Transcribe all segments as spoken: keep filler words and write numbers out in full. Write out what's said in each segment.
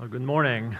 Well, good morning.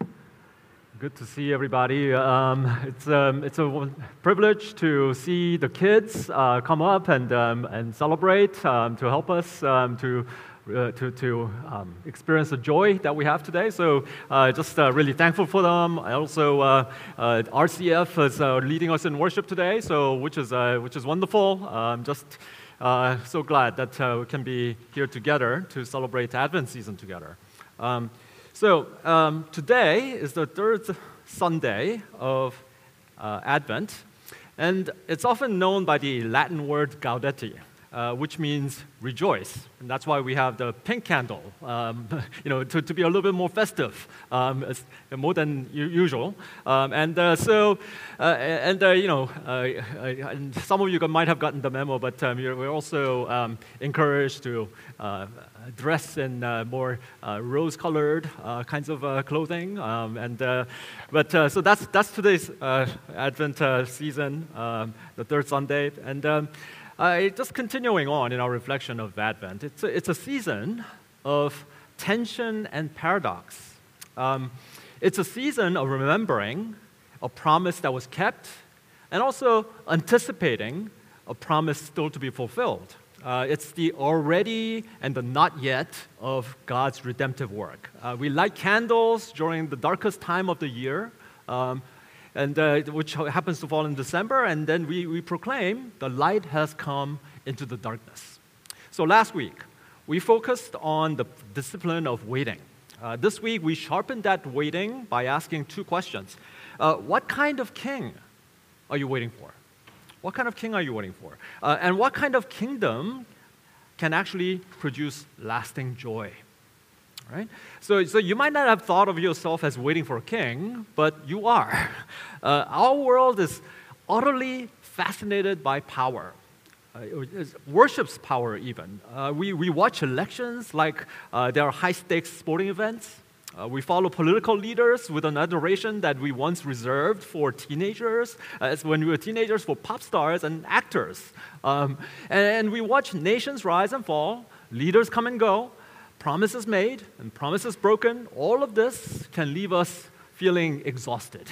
Good to see everybody. Um, it's um, it's a privilege to see the kids uh, come up and um, and celebrate um, to help us um, to. Uh, to to um, experience the joy that we have today. So uh, just uh, really thankful for them. I also uh, uh, R C F is uh, leading us in worship today, so which is uh, which is wonderful. I'm just uh, so glad that uh, we can be here together to celebrate Advent season together. Um, so um, today is the third Sunday of uh, Advent, and it's often known by the Latin word gaudete, Uh, which means rejoice. And that's why we have the pink candle, um, you know, to, to be a little bit more festive, um, more than u- usual. Um, and uh, so, uh, and uh, you know, uh, uh, and some of you might have gotten the memo, but um, you're, we're also um, encouraged to uh, dress in uh, more uh, rose-colored uh, kinds of uh, clothing. Um, and uh, but uh, so that's that's today's uh, Advent uh, season, um, the third Sunday, and. Um, Uh, just continuing on in our reflection of Advent, it's a, it's a season of tension and paradox. Um, it's a season of remembering a promise that was kept and also anticipating a promise still to be fulfilled. Uh, it's the already and the not yet of God's redemptive work. Uh, we light candles during the darkest time of the year, um, and uh, which happens to fall in December, and then we, we proclaim the light has come into the darkness. So last week, we focused on the discipline of waiting. Uh, this week, we sharpened that waiting by asking two questions. Uh, what kind of king are you waiting for? What kind of king are you waiting for? Uh, and what kind of kingdom can actually produce lasting joy? Right? So, so you might not have thought of yourself as waiting for a king, but you are. Uh, our world is utterly fascinated by power. Uh, it worships power even. Uh, we, we watch elections like uh, they are high-stakes sporting events. Uh, we follow political leaders with an adoration that we once reserved for teenagers, as when we were teenagers, for pop stars and actors. Um, and, and we watch nations rise and fall, leaders come and go, promises made and promises broken. All of this can leave us feeling exhausted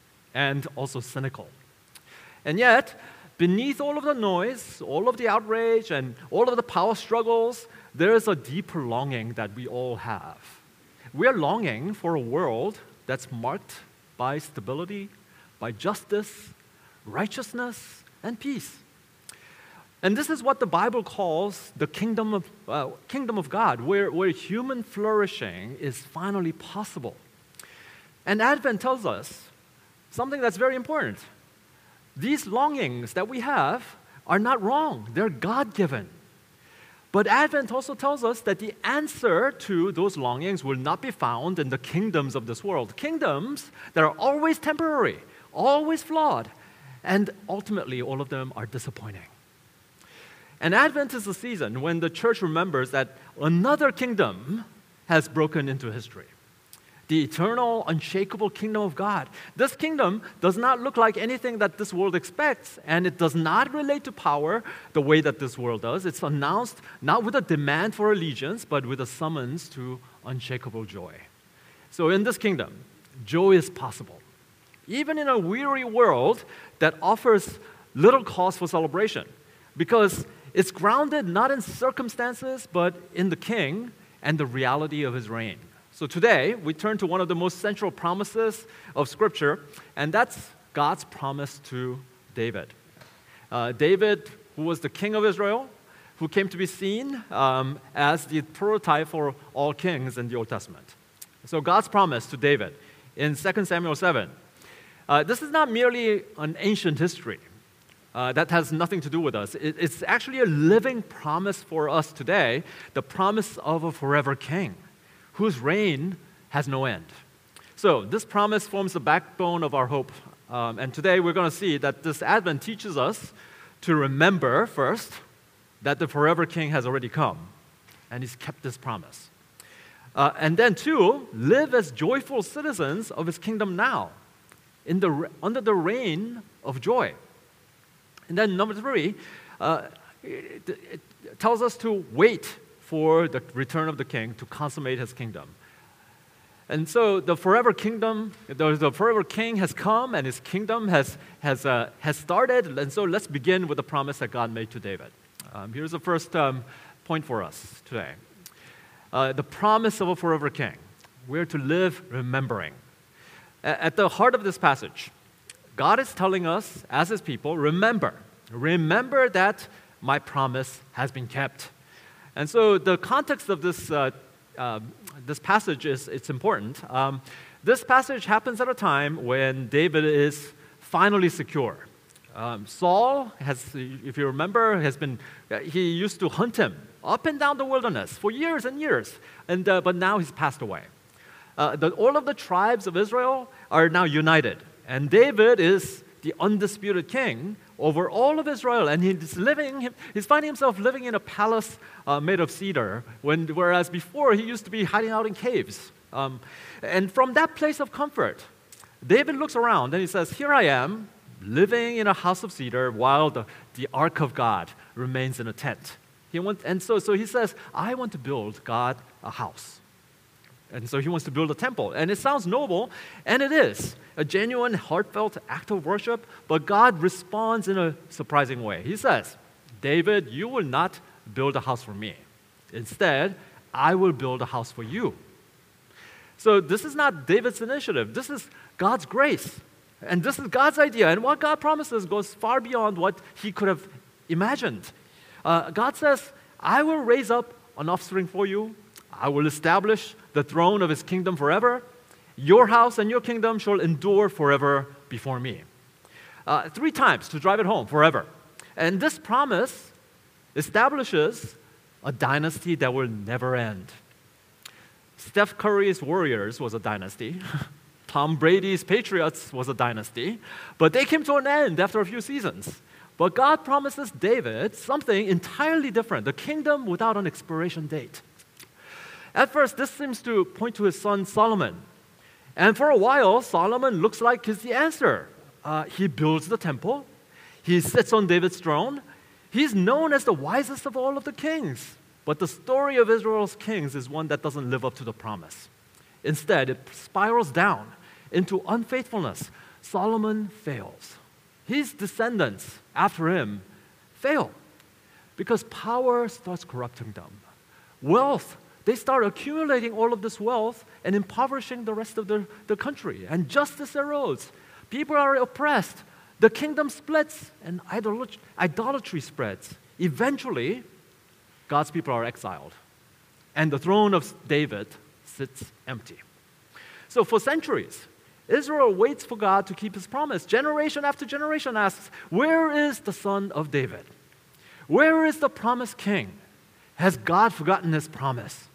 and also cynical. And yet, beneath all of the noise, all of the outrage, and all of the power struggles, there is a deeper longing that we all have. We are longing for a world that's marked by stability, by justice, righteousness, and peace. And this is what the Bible calls the kingdom of, uh, kingdom of God, where, where human flourishing is finally possible. And Advent tells us something that's very important. These longings that we have are not wrong. They're God-given. But Advent also tells us that the answer to those longings will not be found in the kingdoms of this world. Kingdoms that are always temporary, always flawed, and ultimately all of them are disappointing. And Advent is the season when the church remembers that another kingdom has broken into history. The eternal, unshakable kingdom of God. This kingdom does not look like anything that this world expects, and it does not relate to power the way that this world does. It's announced not with a demand for allegiance, but with a summons to unshakable joy. So in this kingdom, joy is possible. Even in a weary world that offers little cause for celebration, because it's grounded not in circumstances, but in the King and the reality of his reign. So today, we turn to one of the most central promises of Scripture, and that's God's promise to David. Uh, David, who was the king of Israel, who came to be seen um, as the prototype for all kings in the Old Testament. So God's promise to David in Second Samuel seven. Uh, this is not merely an ancient history. Uh, that has nothing to do with us. It, it's actually a living promise for us today, the promise of a forever king whose reign has no end. So this promise forms the backbone of our hope. Um, and today we're going to see that this Advent teaches us to remember first that the forever king has already come and he's kept this promise. Uh, and then two, live as joyful citizens of his kingdom now, in the, under the reign of joy. And then number three, uh, it, it tells us to wait for the return of the king to consummate his kingdom. And so the forever kingdom, the, the forever king has come, and his kingdom has, has, uh, has started. And so let's begin with the promise that God made to David. Um, here's the first um, point for us today. Uh, the promise of a forever king. We're to live remembering. A- at the heart of this passage, God is telling us, as his people, remember. Remember that my promise has been kept. And so the context of this uh, uh, this passage is it's important. Um, this passage happens at a time when David is finally secure. Um, Saul has, if you remember, has been he used to hunt him up and down the wilderness for years and years, and uh, but now he's passed away. Uh, the, all of the tribes of Israel are now united, and David is the undisputed king over all of Israel, and he's living. He's finding himself living in a palace uh, made of cedar, when, whereas before he used to be hiding out in caves. Um, and from that place of comfort, David looks around and he says, "Here I am, living in a house of cedar, while the, the ark of God remains in a tent." He want, and so, so he says, "I want to build God a house." And so he wants to build a temple. And it sounds noble, and it is a genuine, heartfelt act of worship, but God responds in a surprising way. He says, "David, you will not build a house for me. Instead, I will build a house for you." So this is not David's initiative. This is God's grace. And this is God's idea. And what God promises goes far beyond what he could have imagined. Uh, God says, "I will raise up an offspring for you. I will establish the throne of his kingdom forever. Your house and your kingdom shall endure forever before me." Uh, three times to drive it home, forever. And this promise establishes a dynasty that will never end. Steph Curry's Warriors was a dynasty. Tom Brady's Patriots was a dynasty. But they came to an end after a few seasons. But God promises David something entirely different, the kingdom without an expiration date. At first, this seems to point to his son Solomon. And for a while, Solomon looks like he's the answer. Uh, he builds the temple. He sits on David's throne. He's known as the wisest of all of the kings. But the story of Israel's kings is one that doesn't live up to the promise. Instead, it spirals down into unfaithfulness. Solomon fails. His descendants after him fail because power starts corrupting them. Wealth, they start accumulating all of this wealth and impoverishing the rest of the, the country. And justice erodes. People are oppressed. The kingdom splits and idolat- idolatry spreads. Eventually, God's people are exiled. And the throne of David sits empty. So for centuries, Israel waits for God to keep his promise. Generation after generation asks, "Where is the son of David? Where is the promised king? Has God forgotten his promise?"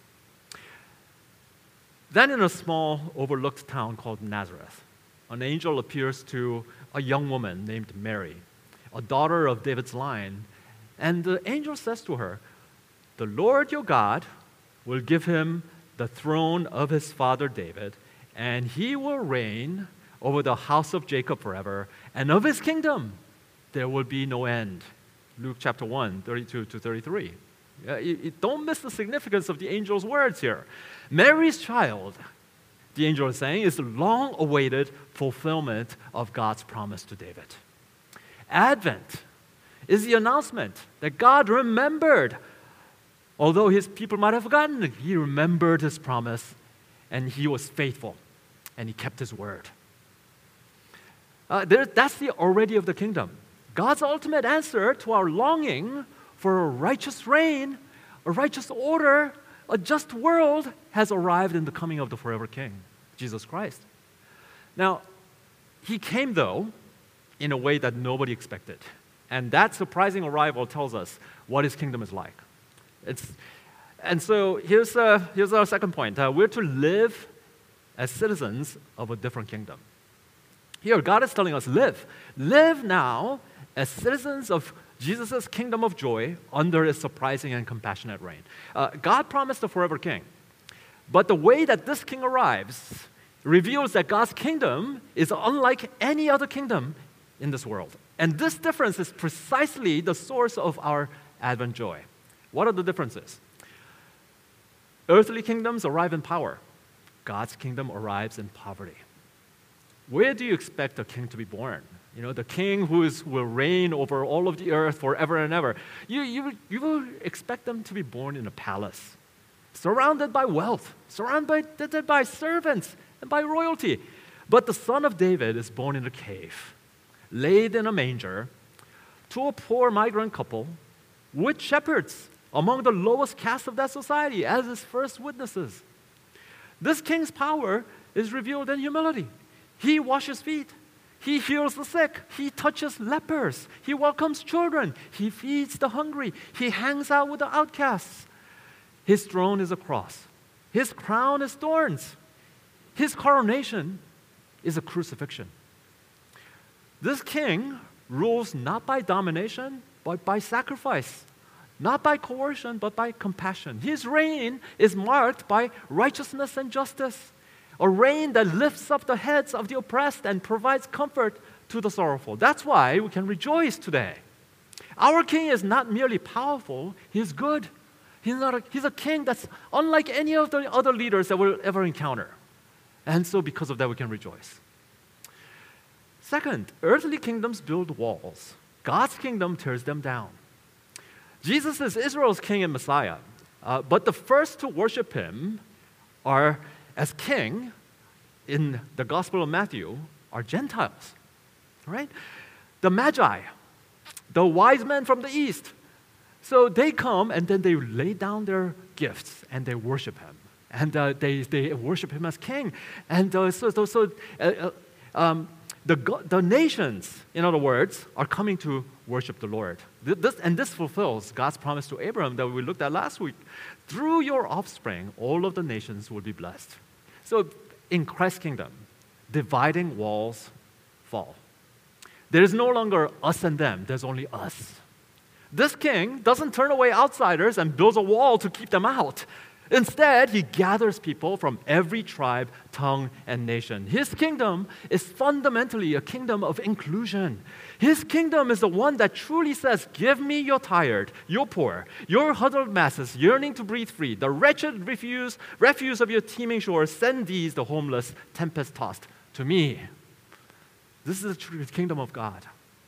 Then in a small, overlooked town called Nazareth, an angel appears to a young woman named Mary, a daughter of David's line. And the angel says to her, "The Lord your God will give him the throne of his father David, and he will reign over the house of Jacob forever, and of his kingdom there will be no end." Luke chapter one, thirty-two to thirty-three. Uh, you, you don't miss the significance of the angel's words here. Mary's child, the angel is saying, is the long-awaited fulfillment of God's promise to David. Advent is the announcement that God remembered. Although his people might have forgotten, he remembered his promise, and he was faithful, and he kept his word. Uh, there, that's the already of the kingdom. God's ultimate answer to our longing for a righteous reign, a righteous order, a just world has arrived in the coming of the forever King, Jesus Christ. Now, he came, though, in a way that nobody expected. And that surprising arrival tells us what his kingdom is like. It's, and so here's, uh, here's our second point. Uh, we're to live as citizens of a different kingdom. Here, God is telling us, live. Live now as citizens of Jesus' kingdom of joy under his surprising and compassionate reign. Uh, God promised a forever king. But the way that this king arrives reveals that God's kingdom is unlike any other kingdom in this world. And this difference is precisely the source of our Advent joy. What are the differences? Earthly kingdoms arrive in power. God's kingdom arrives in poverty. Where do you expect a king to be born? You know, the king who is, will reign over all of the earth forever and ever. You, you, you will expect them to be born in a palace, surrounded by wealth, surrounded by, by servants and by royalty. But the son of David is born in a cave, laid in a manger, to a poor migrant couple with shepherds among the lowest caste of that society as his first witnesses. This king's power is revealed in humility. He washes feet. He heals the sick. He touches lepers. He welcomes children. He feeds the hungry. He hangs out with the outcasts. His throne is a cross. His crown is thorns. His coronation is a crucifixion. This king rules not by domination, but by sacrifice. Not by coercion, but by compassion. His reign is marked by righteousness and justice. A reign that lifts up the heads of the oppressed and provides comfort to the sorrowful. That's why we can rejoice today. Our king is not merely powerful, he's good. He's, not a, he's a king that's unlike any of the other leaders that we'll ever encounter. And so because of that, we can rejoice. Second, earthly kingdoms build walls. God's kingdom tears them down. Jesus is Israel's king and Messiah, uh, but the first to worship him are as king in the Gospel of Matthew are Gentiles, right? The Magi, the wise men from the east. So they come and then they lay down their gifts and they worship him. And uh, they, they worship him as king. And uh, so, so, so uh, um, the, the nations, in other words, are coming to worship the Lord. This, and this fulfills God's promise to Abraham that we looked at last week. Through your offspring, all of the nations will be blessed. So in Christ's kingdom, dividing walls fall. There is no longer us and them, there's only us. This king doesn't turn away outsiders and builds a wall to keep them out. Instead, he gathers people from every tribe, tongue, and nation. His kingdom is fundamentally a kingdom of inclusion. His kingdom is the one that truly says, give me your tired, your poor, your huddled masses yearning to breathe free, the wretched refuse, refuse of your teeming shores, send these, the homeless, tempest-tossed, to me. This is the true kingdom of God.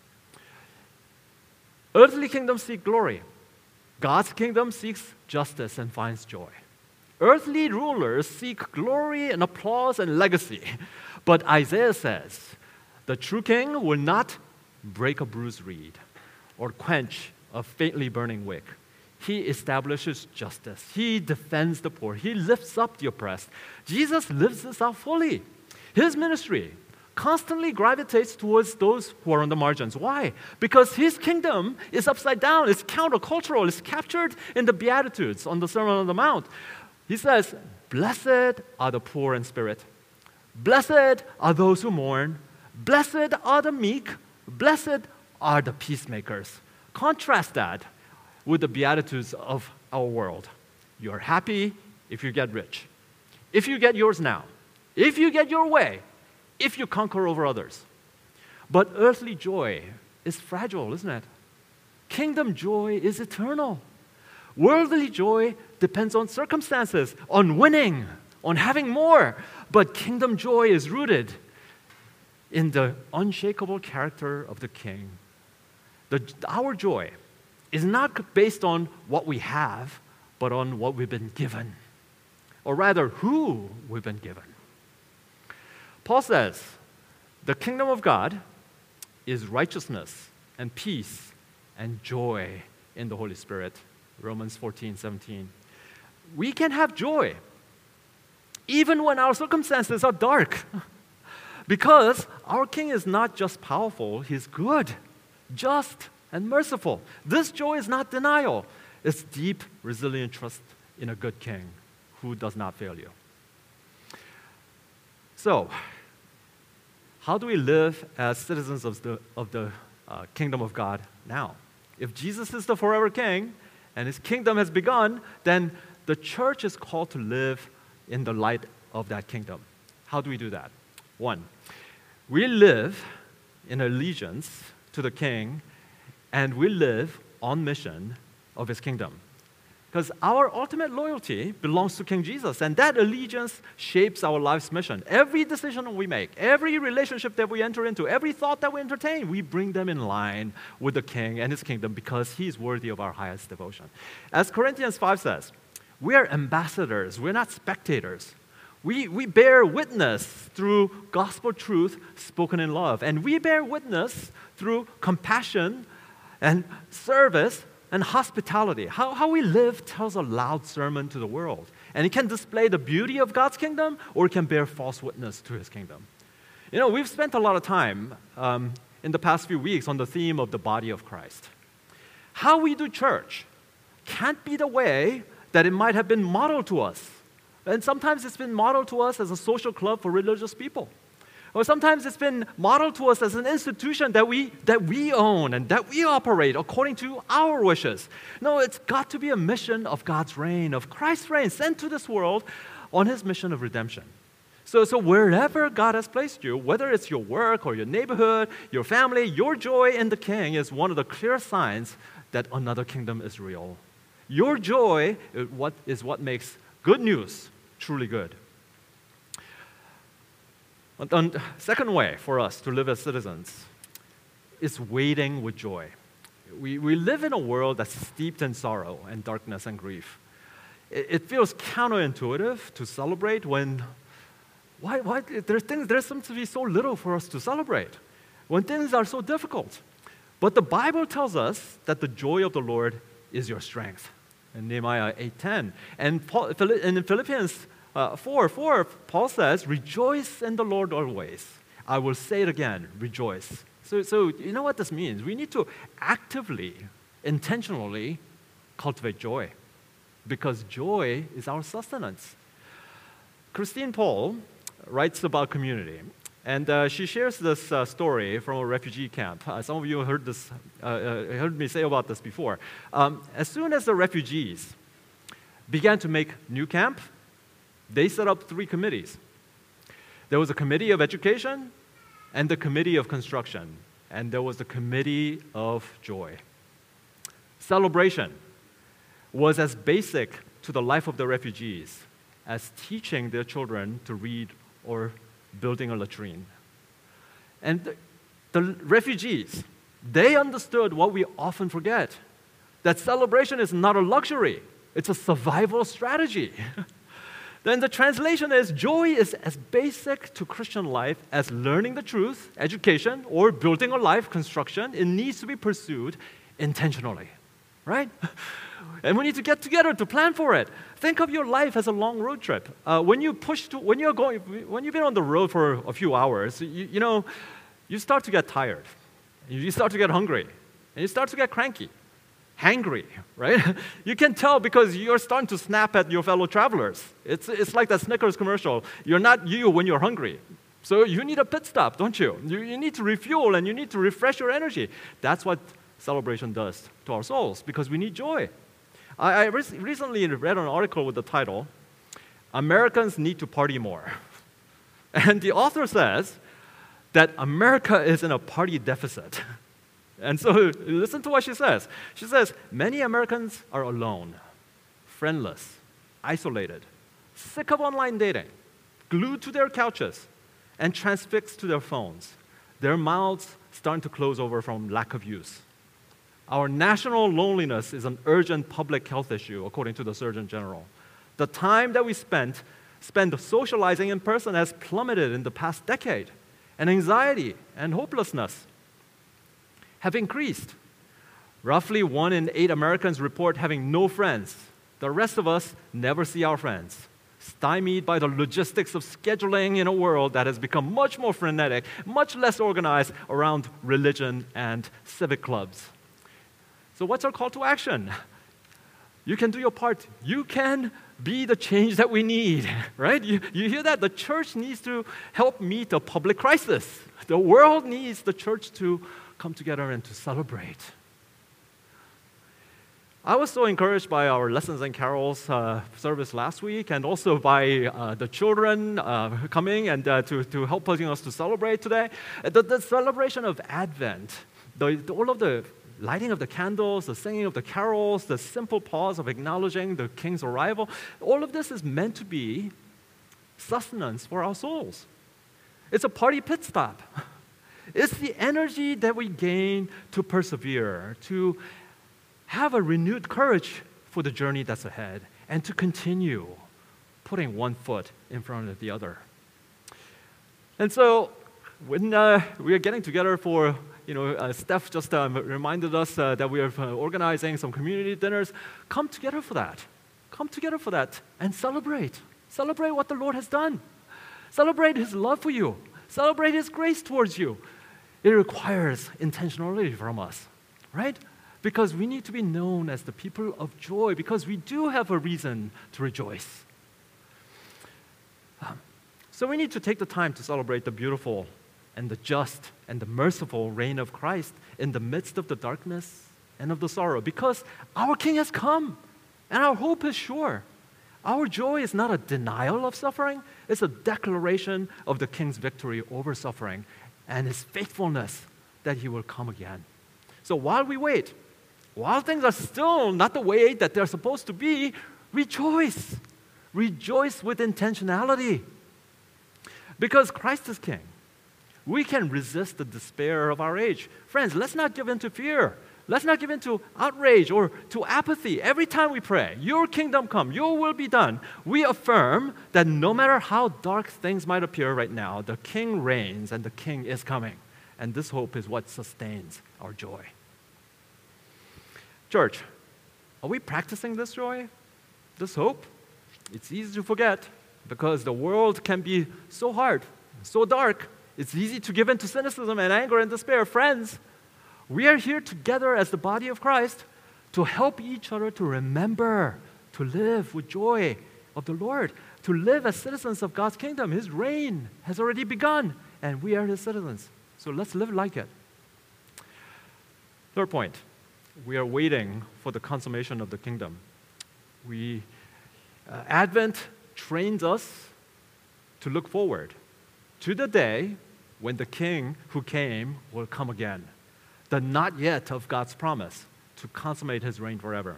Earthly kingdoms seek glory. God's kingdom seeks justice and finds joy. Earthly rulers seek glory and applause and legacy. But Isaiah says, the true king will not break a bruised reed or quench a faintly burning wick. He establishes justice. He defends the poor. He lifts up the oppressed. Jesus lives this out fully. His ministry constantly gravitates towards those who are on the margins. Why? Because his kingdom is upside down. It's countercultural. It's captured in the Beatitudes on the Sermon on the Mount. He says, blessed are the poor in spirit. Blessed are those who mourn. Blessed are the meek. Blessed are the peacemakers. Contrast that with the Beatitudes of our world. You're happy if you get rich. If you get yours now. If you get your way. If you conquer over others. But earthly joy is fragile, isn't it? Kingdom joy is eternal. Worldly joy depends on circumstances, on winning, on having more. But kingdom joy is rooted in the unshakable character of the King. The, our joy is not based on what we have, but on what we've been given. Or rather, who we've been given. Paul says, the kingdom of God is righteousness and peace and joy in the Holy Spirit. Romans fourteen seventeen. We can have joy even when our circumstances are dark because our King is not just powerful, he's good, just, and merciful. This joy is not denial. It's deep, resilient trust in a good King who does not fail you. So, how do we live as citizens of the, of the uh, kingdom of God now? If Jesus is the forever King and his kingdom has begun, then the church is called to live in the light of that kingdom. How do we do that? One, we live in allegiance to the King and we live on mission of his kingdom. Because our ultimate loyalty belongs to King Jesus, and that allegiance shapes our life's mission. Every decision we make, every relationship that we enter into, every thought that we entertain, we bring them in line with the King and his kingdom because he's worthy of our highest devotion. As Corinthians five says, we are ambassadors, we're not spectators. We, we bear witness through gospel truth spoken in love, and we bear witness through compassion and service and hospitality. How, how we live tells a loud sermon to the world. And it can display the beauty of God's kingdom, or it can bear false witness to his kingdom. You know, we've spent a lot of time um, in the past few weeks on the theme of the body of Christ. How we do church can't be the way that it might have been modeled to us. And sometimes it's been modeled to us as a social club for religious people. Or sometimes it's been modeled to us as an institution that we, that we own and that we operate according to our wishes. No, it's got to be a mission of God's reign, of Christ's reign, sent to this world on his mission of redemption. So, so wherever God has placed you, whether it's your work or your neighborhood, your family, your joy in the King is one of the clear signs that another kingdom is real. Your joy is what, is what makes good news truly good. The second way for us to live as citizens is waiting with joy. We, we live in a world that's steeped in sorrow and darkness and grief. It, it feels counterintuitive to celebrate when, why, why, there's things, there seems to be so little for us to celebrate, when things are so difficult. But the Bible tells us that the joy of the Lord is your strength, in Nehemiah eight ten. And, Paul, and in Philippians Uh, four, four, Paul says, rejoice in the Lord always. I will say it again, rejoice. So, so you know what this means? We need to actively, intentionally cultivate joy because joy is our sustenance. Christine Paul writes about community, and uh, she shares this uh, story from a refugee camp. Uh, some of you heard, this, uh, uh, heard me say about this before. Um, as soon as the refugees began to make new camp, they set up three committees. There was a committee of education and the committee of construction, and there was the committee of joy. Celebration was as basic to the life of the refugees as teaching their children to read or building a latrine. And the, the refugees, they understood what we often forget, that celebration is not a luxury, it's a survival strategy. Then the translation is, joy is as basic to Christian life as learning the truth, education, or building a life, construction. It needs to be pursued intentionally, right? And we need to get together to plan for it. Think of your life as a long road trip. Uh, when you push to, when you're going, when you've been on the road for a few hours, you, you know, you start to get tired, you start to get hungry, and you start to get cranky. Hangry, right? You can tell because you're starting to snap at your fellow travelers. It's, it's like that Snickers commercial. You're not you when you're hungry. So you need a pit stop, don't you? You, you need to refuel and you need to refresh your energy. That's what celebration does to our souls because we need joy. I, I re- recently read an article with the title, Americans Need to Party More. And the author says that America is in a party deficit. And so listen to what she says. She says, many Americans are alone, friendless, isolated, sick of online dating, glued to their couches, and transfixed to their phones. Their mouths starting to close over from lack of use. Our national loneliness is an urgent public health issue, according to the Surgeon General. The time that we spent, spend socializing in person has plummeted in the past decade, and anxiety and hopelessness have increased. Roughly one in eight Americans report having no friends. The rest of us never see our friends, stymied by the logistics of scheduling in a world that has become much more frenetic, much less organized around religion and civic clubs. So what's our call to action? You can do your part. You can be the change that we need, right? You, you hear that? The church needs to help meet a public crisis. The world needs the church to come together and to celebrate. I was so encouraged by our Lessons and Carols uh, service last week and also by uh, the children uh, coming and uh, to, to help us to celebrate today. The, the celebration of Advent, the, the, all of the lighting of the candles, the singing of the carols, the simple pause of acknowledging the king's arrival, all of this is meant to be sustenance for our souls. It's a party pit stop. It's the energy that we gain to persevere, to have a renewed courage for the journey that's ahead, and to continue putting one foot in front of the other. And so when uh, we are getting together for, you know, uh, Steph just um, reminded us uh, that we are uh, organizing some community dinners. Come together for that. Come together for that and celebrate. Celebrate what the Lord has done. Celebrate His love for you. Celebrate His grace towards you. It requires intentionality from us, right? Because we need to be known as the people of joy, because we do have a reason to rejoice. Um, so we need to take the time to celebrate the beautiful and the just and the merciful reign of Christ in the midst of the darkness and of the sorrow, because our King has come and our hope is sure. Our joy is not a denial of suffering, it's a declaration of the King's victory over suffering and His faithfulness that He will come again. So while we wait, while things are still not the way that they're supposed to be, rejoice. Rejoice with intentionality. Because Christ is King, we can resist the despair of our age. Friends, let's not give in to fear. Let's not give in to outrage or to apathy. Every time we pray, your kingdom come, your will be done, we affirm that no matter how dark things might appear right now, the King reigns and the King is coming. And this hope is what sustains our joy. Church, are we practicing this joy, this hope? It's easy to forget because the world can be so hard, so dark. It's easy to give in to cynicism and anger and despair. Friends, we are here together as the body of Christ to help each other to remember, to live with joy of the Lord, to live as citizens of God's kingdom. His reign has already begun, and we are His citizens. So let's live like it. Third point, we are waiting for the consummation of the kingdom. We, uh, Advent trains us to look forward to the day when the King who came will come again, the not yet of God's promise to consummate His reign forever.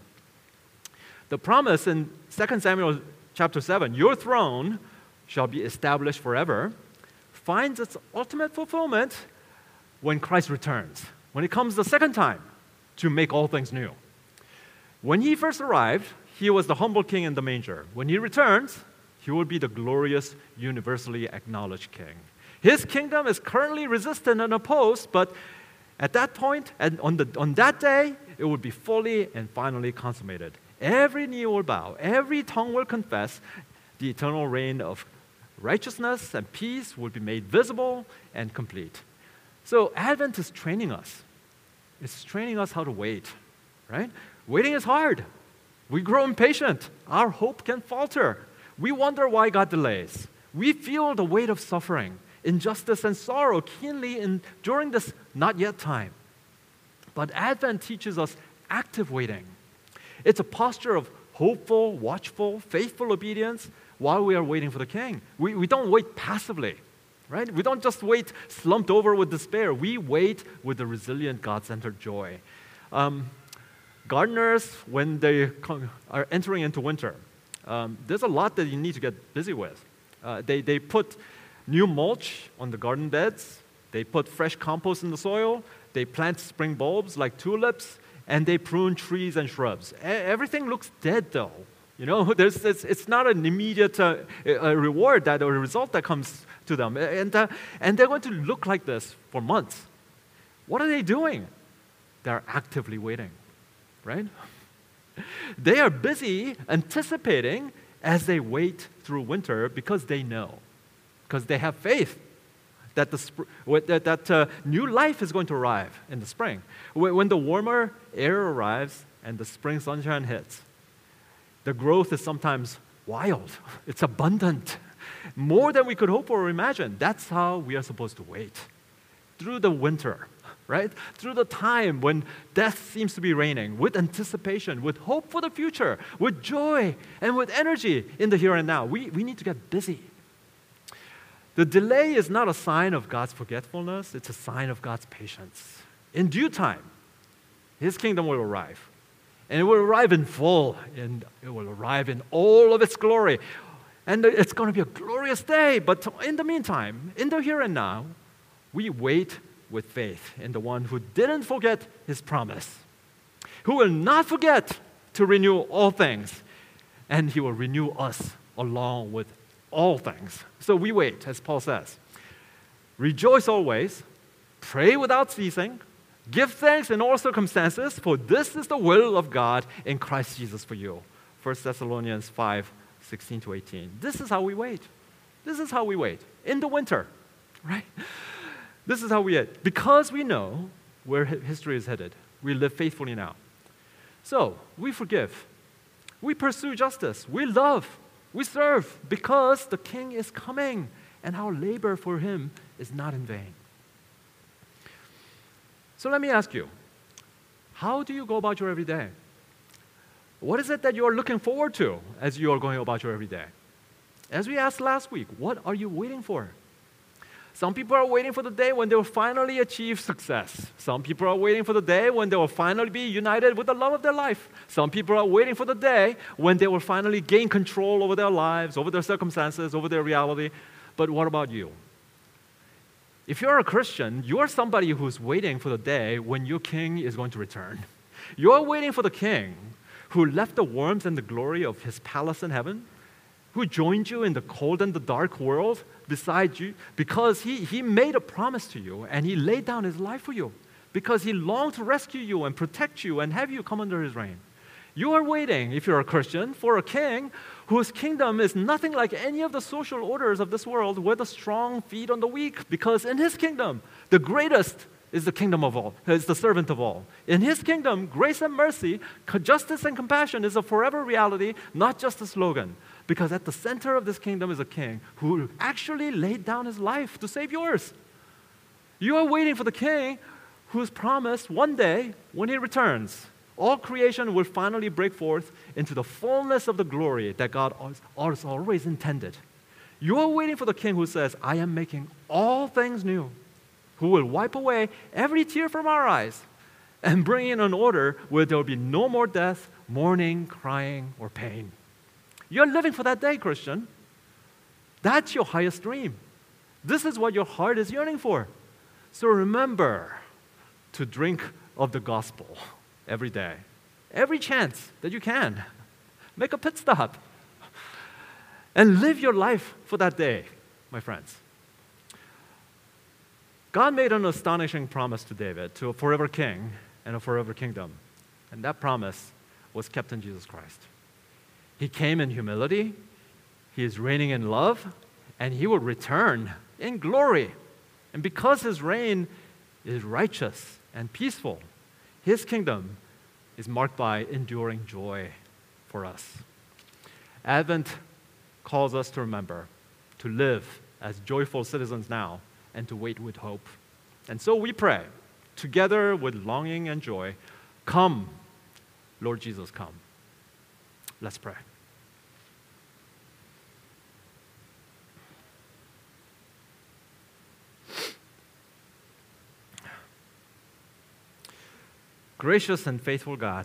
The promise in Second Samuel chapter seven, your throne shall be established forever, finds its ultimate fulfillment when Christ returns, when He comes the second time to make all things new. When He first arrived, He was the humble King in the manger. When He returns, He will be the glorious, universally acknowledged King. His kingdom is currently resistant and opposed, but at that point, and on, the, on that day, it will be fully and finally consummated. Every knee will bow, every tongue will confess, the eternal reign of righteousness and peace will be made visible and complete. So Advent is training us. It's training us how to wait, right? Waiting is hard. We grow impatient. Our hope can falter. We wonder why God delays. We feel the weight of suffering, injustice, and sorrow keenly in, during this not yet time. But Advent teaches us active waiting. It's a posture of hopeful, watchful, faithful obedience while we are waiting for the King. We, we don't wait passively, right? We don't just wait slumped over with despair. We wait with a resilient, God-centered joy. Um, gardeners, when they come, are entering into winter, um, there's a lot that you need to get busy with. Uh, they, they put new mulch on the garden beds. They put fresh compost in the soil. They plant spring bulbs like tulips, and they prune trees and shrubs. E- everything looks dead, though. You know, there's, it's, it's not an immediate uh, a reward that or a result that comes to them, and uh, and they're going to look like this for months. What are they doing? They're actively waiting, right? They are busy anticipating as they wait through winter because they know, because they have faith that the sp- that, that uh, new life is going to arrive in the spring. When, when the warmer air arrives and the spring sunshine hits, the growth is sometimes wild. It's abundant, more than we could hope or imagine. That's how we are supposed to wait through the winter, right? Through the time when death seems to be reigning, with anticipation, with hope for the future, with joy, and with energy in the here and now. We, we need to get busy. The delay is not a sign of God's forgetfulness, it's a sign of God's patience. In due time, His kingdom will arrive. And it will arrive in full, and it will arrive in all of its glory. And it's going to be a glorious day. But in the meantime, in the here and now, we wait with faith in the one who didn't forget his promise, who will not forget to renew all things, and he will renew us along with all things. So we wait, as Paul says. Rejoice always, pray without ceasing, give thanks in all circumstances, for this is the will of God in Christ Jesus for you. First Thessalonians five, sixteen to eighteen. This is how we wait. This is how we wait. In the winter, right? This is how we wait. Because we know where history is headed, we live faithfully now. So, we forgive. We pursue justice. We love. We serve because the King is coming and our labor for him is not in vain. So let me ask you, how do you go about your everyday? What is it that you are looking forward to as you are going about your everyday? As we asked last week, what are you waiting for? Some people are waiting for the day when they will finally achieve success. Some people are waiting for the day when they will finally be united with the love of their life. Some people are waiting for the day when they will finally gain control over their lives, over their circumstances, over their reality. But what about you? If you're a Christian, you're somebody who's waiting for the day when your king is going to return. You're waiting for the king who left the warmth and the glory of his palace in heaven, who joined you in the cold and the dark world beside you, because he, he made a promise to you and he laid down his life for you, because he longed to rescue you and protect you and have you come under his reign. You are waiting, if you're a Christian, for a king whose kingdom is nothing like any of the social orders of this world where the strong feed on the weak, because in his kingdom, the greatest is the kingdom of all, is the servant of all. In his kingdom, grace and mercy, justice and compassion is a forever reality, not just a slogan. Because at the center of this kingdom is a king who actually laid down his life to save yours. You are waiting for the king who's promised one day when he returns, all creation will finally break forth into the fullness of the glory that God has always intended. You are waiting for the king who says, I am making all things new, who will wipe away every tear from our eyes and bring in an order where there will be no more death, mourning, crying, or pain. You're living for that day, Christian. That's your highest dream. This is what your heart is yearning for. So remember to drink of the gospel every day, every chance that you can. Make a pit stop and live your life for that day, my friends. God made an astonishing promise to David, to a forever king and a forever kingdom. And that promise was kept in Jesus Christ. He came in humility, he is reigning in love, and he will return in glory. And because his reign is righteous and peaceful, his kingdom is marked by enduring joy for us. Advent calls us to remember, to live as joyful citizens now, and to wait with hope. And so we pray, together with longing and joy, come, Lord Jesus, come. Let's pray. Gracious and faithful God,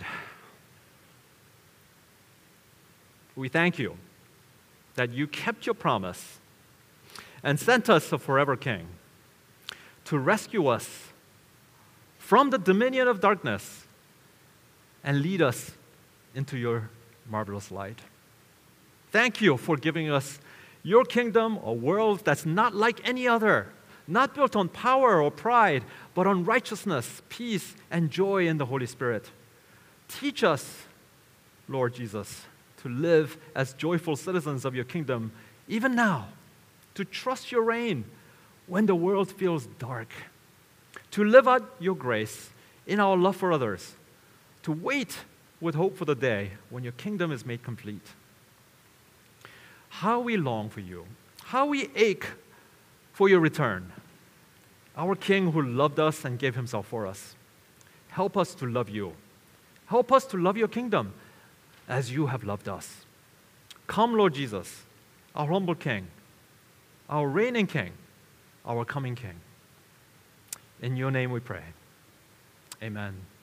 we thank you that you kept your promise and sent us a forever king to rescue us from the dominion of darkness and lead us into your marvelous light. Thank you for giving us your kingdom, a world that's not like any other, not built on power or pride, but on righteousness, peace, and joy in the Holy Spirit. Teach us, Lord Jesus, to live as joyful citizens of your kingdom, even now, to trust your reign when the world feels dark, to live out your grace in our love for others, to wait with hope for the day when your kingdom is made complete. How we long for you, how we ache for your return. Our King who loved us and gave himself for us. Help us to love you. Help us to love your kingdom as you have loved us. Come, Lord Jesus, our humble King, our reigning King, our coming King. In your name we pray. Amen.